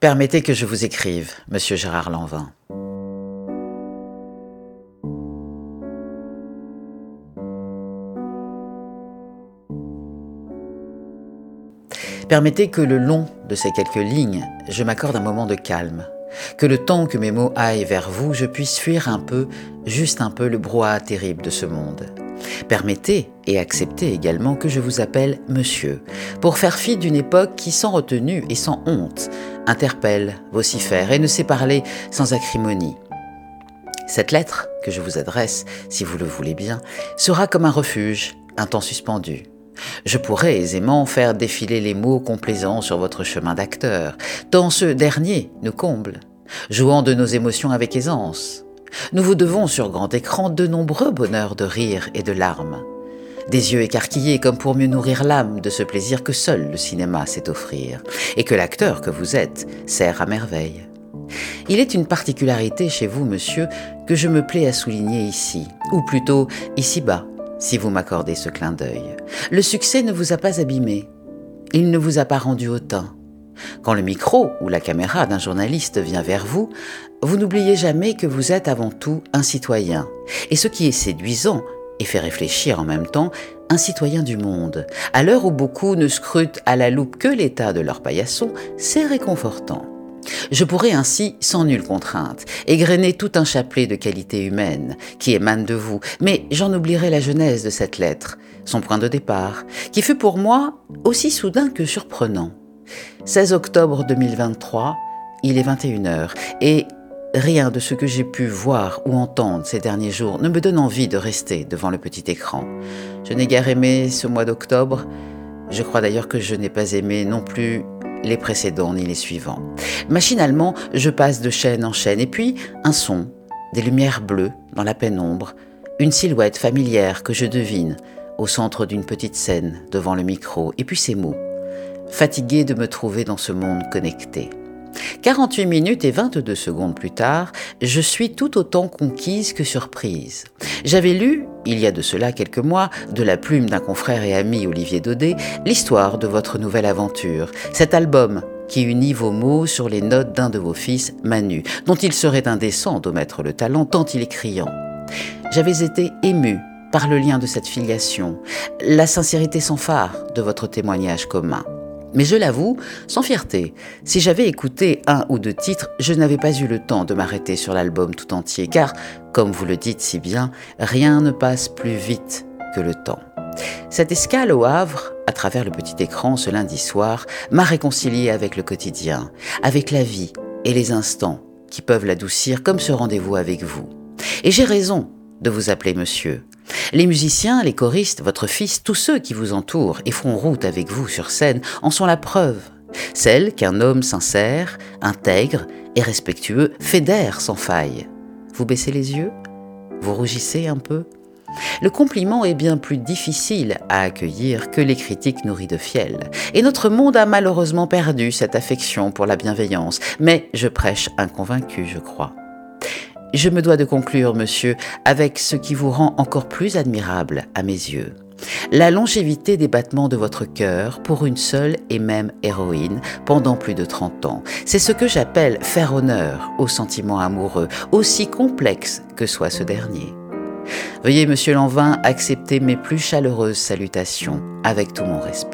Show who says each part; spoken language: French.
Speaker 1: Permettez que je vous écrive, monsieur Gérard Lanvin. Permettez que le long de ces quelques lignes, je m'accorde un moment de calme. Que le temps que mes mots aillent vers vous, je puisse fuir un peu, juste un peu, le brouhaha terrible de ce monde. Permettez et acceptez également que je vous appelle monsieur, pour faire fi d'une époque qui, sans retenue et sans honte, interpelle, vocifère et ne sait parler sans acrimonie. Cette lettre que je vous adresse, si vous le voulez bien, sera comme un refuge, un temps suspendu. Je pourrais aisément faire défiler les mots complaisants sur votre chemin d'acteur, tant ce dernier nous comble, jouant de nos émotions avec aisance. Nous vous devons sur grand écran de nombreux bonheurs de rire et de larmes. Des yeux écarquillés comme pour mieux nourrir l'âme de ce plaisir que seul le cinéma sait offrir, et que l'acteur que vous êtes sert à merveille. Il est une particularité chez vous, monsieur, que je me plais à souligner ici, ou plutôt ici-bas, si vous m'accordez ce clin d'œil. Le succès ne vous a pas abîmé. Il ne vous a pas rendu hautain. Quand le micro ou la caméra d'un journaliste vient vers vous, vous n'oubliez jamais que vous êtes avant tout un citoyen. Et ce qui est séduisant et fait réfléchir en même temps, un citoyen du monde. À l'heure où beaucoup ne scrutent à la loupe que l'état de leur paillasson, c'est réconfortant. Je pourrais ainsi, sans nulle contrainte, égrener tout un chapelet de qualités humaines qui émanent de vous, mais j'en oublierai la genèse de cette lettre, son point de départ, qui fut pour moi aussi soudain que surprenant. 16 octobre 2023, il est 21h, et rien de ce que j'ai pu voir ou entendre ces derniers jours ne me donne envie de rester devant le petit écran. Je n'ai guère aimé ce mois d'octobre, je crois d'ailleurs que je n'ai pas aimé non plus les précédents ni les suivants. Machinalement, je passe de chaîne en chaîne, et puis un son, des lumières bleues dans la pénombre, une silhouette familière que je devine au centre d'une petite scène devant le micro, et puis ces mots. Fatigué de me trouver dans ce monde connecté. 48 minutes et 22 secondes plus tard, je suis tout autant conquise que surprise. J'avais lu, il y a de cela quelques mois, de la plume d'un confrère et ami Olivier Daudet, l'histoire de votre nouvelle aventure, cet album qui unit vos mots sur les notes d'un de vos fils, Manu, dont il serait indécent d'omettre le talent tant il est criant. J'avais été émue par le lien de cette filiation, la sincérité sans phare de votre témoignage commun. Mais je l'avoue, sans fierté, si j'avais écouté un ou deux titres, je n'avais pas eu le temps de m'arrêter sur l'album tout entier, car, comme vous le dites si bien, rien ne passe plus vite que le temps. Cette escale au Havre, à travers le petit écran ce lundi soir, m'a réconcilié avec le quotidien, avec la vie et les instants qui peuvent l'adoucir comme ce rendez-vous avec vous. Et j'ai raison de vous appeler monsieur. Les musiciens, les choristes, votre fils, tous ceux qui vous entourent et feront route avec vous sur scène en sont la preuve. Celle qu'un homme sincère, intègre et respectueux fédère sans faille. Vous baissez les yeux? Vous rougissez un peu? Le compliment est bien plus difficile à accueillir que les critiques nourries de fiel. Et notre monde a malheureusement perdu cette affection pour la bienveillance. Mais je prêche un convaincu, je crois. Je me dois de conclure, monsieur, avec ce qui vous rend encore plus admirable à mes yeux. La longévité des battements de votre cœur pour une seule et même héroïne pendant plus de 30 ans. C'est ce que j'appelle faire honneur aux sentiments amoureux, aussi complexe que soit ce dernier. Veuillez, monsieur Lanvin, accepter mes plus chaleureuses salutations avec tout mon respect.